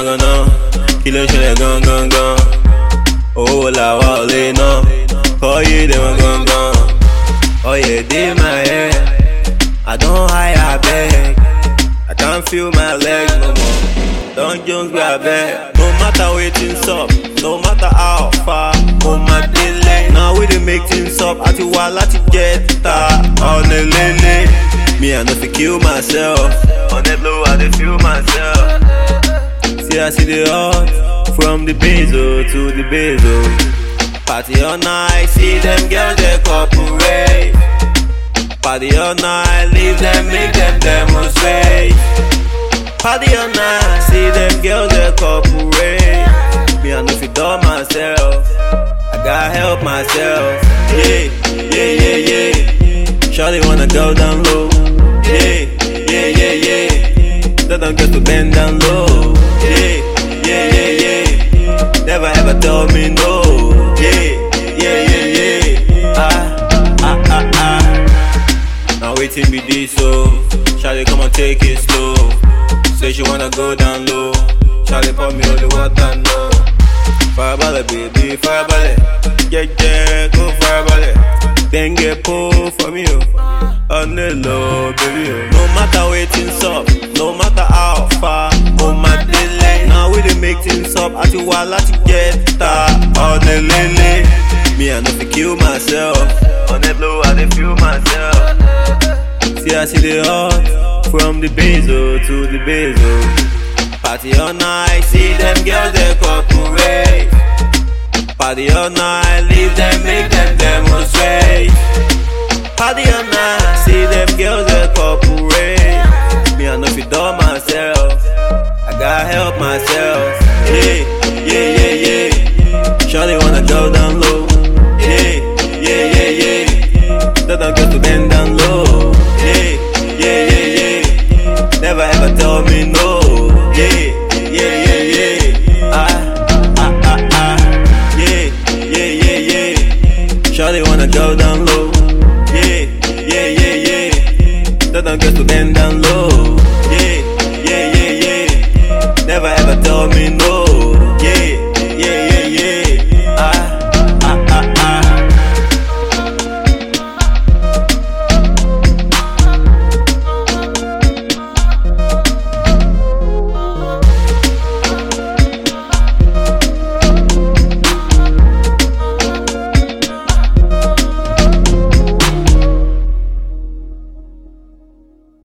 gonna kill a shit gun. Oh, la wale no. Call you them gun. Oh yeah, did my hair. I don't hide, I beg. I can't feel my legs no more. Don't just grab it. No matter waiting's up, no matter how far, oh my delay. Now we dey make things up. At you while at you get that on the lane. Me I know fi kill myself. On the blow I dey feel myself. See I see the hot from the bezel to the bezel. Party all night, see them girls they cooperate. Party all night, leave them, make them demonstrate. Party all night, see them girls they cooperate. Me I know fi do myself, I gotta help myself. Yeah. Shawty wanna go down low. Yeah. Tell them girls to bend down low. Yeah. Never ever tell me no. Now waiting be this so Shawty come and take it slow. Say she wanna go down low. Shawty pour me on the water no. Fire ballet baby, fire ballet. Yeah, go fire ballet. Then get pulled from you on the low baby. No matter waiting's up, no matter how far, oh my delay. Now we dey make things up. At you while at you get that on the lane. Me I know fi kill myself. On the blow I dey feel myself. See I see the hot from the bezel to the bezel. Party all night, see them girls they cooperate. Party all night, leave them, make them demonstrate. Party all night, see them girls they cooperate. Me I know fi do myself, I gotta help myself. Yeah. Shawty wanna go down low. Yeah. Tell them girls to bend down low. Yeah. Never ever tell me no. Yeah. Shawty wanna go down low.